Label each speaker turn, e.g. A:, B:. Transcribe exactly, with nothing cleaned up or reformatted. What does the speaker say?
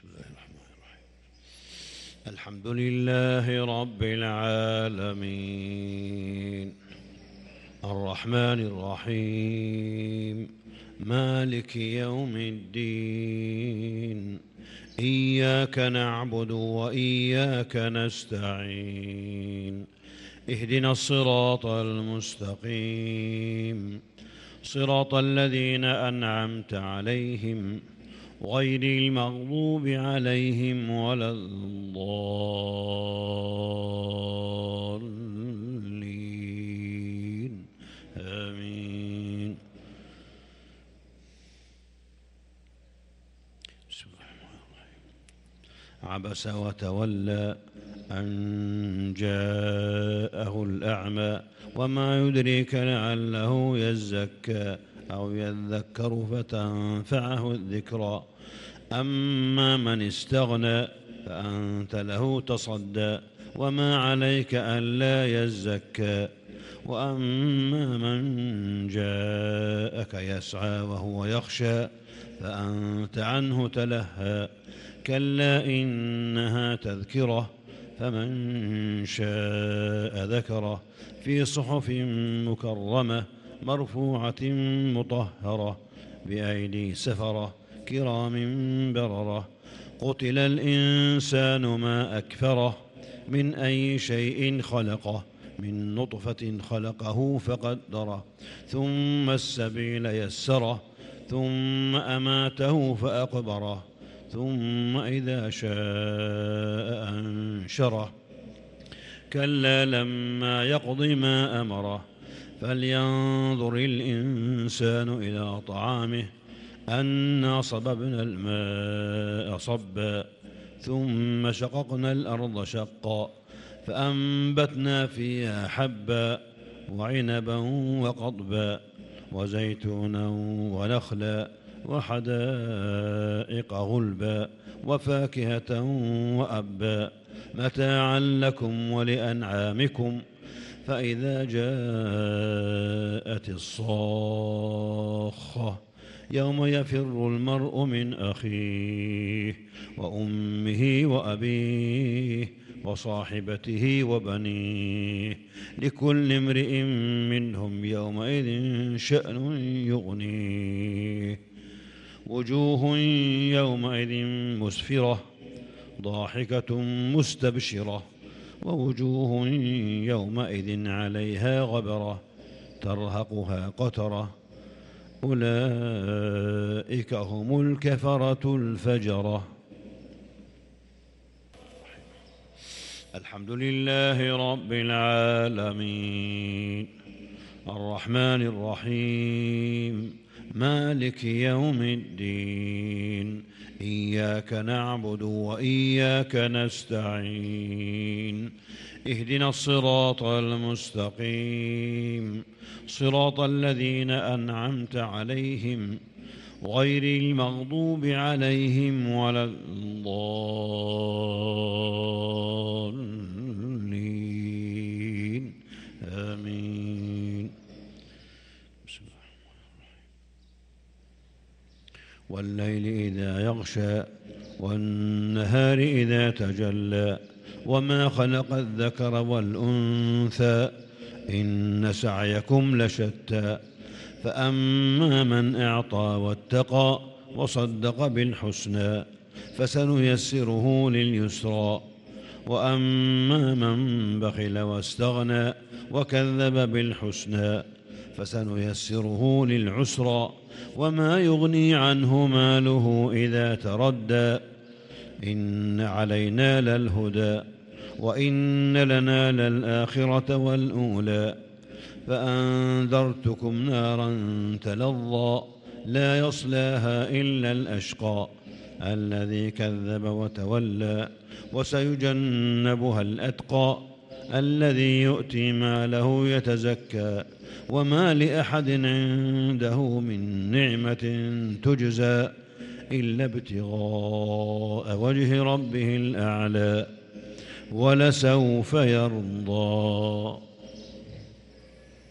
A: بسم الله الرحمن الرحيم. الحمد لله رب العالمين الرحمن الرحيم مالك يوم الدين إياك نعبد وإياك نستعين اهدنا الصراط المستقيم صراط الذين أنعمت عليهم غير المغضوب عليهم ولا الضالين آمين. بسم الله الرحمن الرحيم. عبس وتولى أن جاءه الأعمى وما يدريك لعله يزكى أو يذكر فتنفعه الذكرى أما من استغنى فأنت له تصدى وما عليك ألا يزكى وأما من جاءك يسعى وهو يخشى فأنت عنه تلهى كلا إنها تذكرة فمن شاء ذكره في صحف مكرمة مرفوعة مطهرة بأيدي سفرة كرام بررة قتل الإنسان ما أكفره من أي شيء خلقه من نطفة خلقه فقدره ثم السبيل يسره ثم أماته فأقبره ثم إذا شاء أنشره كلا لما يقض ما أمره فلينظر الإنسان إلى طعامه أنا صببنا الماء صبا ثم شققنا الأرض شقا فأنبتنا فيها حبا وعنبا وقضبا وزيتونا ونخلا وحدائق غلبا وفاكهة وأبا متاعا لكم ولأنعامكم فإذا جاءت الصاخة يوم يفر المرء من أخيه وأمه وأبيه وصاحبته وبنيه لكل امرئ منهم يومئذ شأن يغنيه وجوه يومئذ مسفرة ضاحكة مستبشرة ووجوه يومئذ عليها غبرة ترهقها قترة أولئك هم الكفرة الفجرة. الحمد لله رب العالمين الرحمن الرحيم مالك يوم الدين إياك نعبد وإياك نستعين اهدنا الصراط المستقيم صراط الذين أنعمت عليهم غير المغضوب عليهم ولا الضالين آمين. بسم الله الرحمن الرحيم. والليل إذا يغشى والنهار إذا تجلى وما خلق الذكر والأنثى إن سعيكم لشتى فأما من أعطى واتقى وصدق بالحسنى فسنيسره لليسرى وأما من بخل واستغنى وكذب بالحسنى فسنيسره للعسرى وما يغني عنه ماله إذا تردى إن علينا للهدى وإن لنا للآخرة والأولى فأنذرتكم نارا تلظى لا يصلاها إلا الأشقى الذي كذب وتولى وسيجنبها الأتقى الذي يؤتي ماله يتزكى وما لأحد عنده من نعمة تجزى إلا ابتغاء وجه ربه الأعلى ولسوف يرضى.